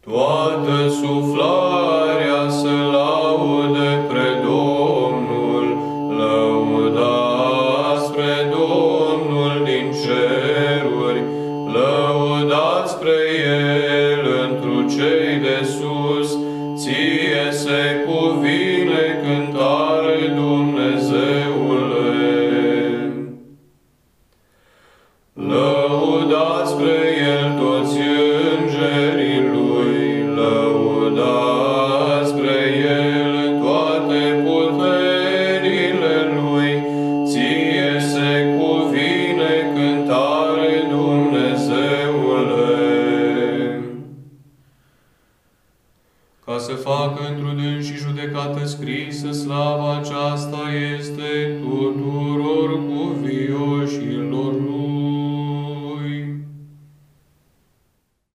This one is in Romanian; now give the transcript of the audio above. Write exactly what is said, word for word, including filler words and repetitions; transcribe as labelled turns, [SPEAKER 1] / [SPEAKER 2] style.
[SPEAKER 1] Toată suflarea să laude pre Domnul, lăudați spre Domnul din ceruri, lăudați spre El întru cei de sus, ție se cuvine cântare, Dumnezeule. Lăudați spre El toți îngerii Lui, lăudați spre El toate puterile Lui, ție se cuvine cântare, Dumnezeule. Ca să facă într-un și judecată scrisă, slava aceasta este tuturor cuvioasă.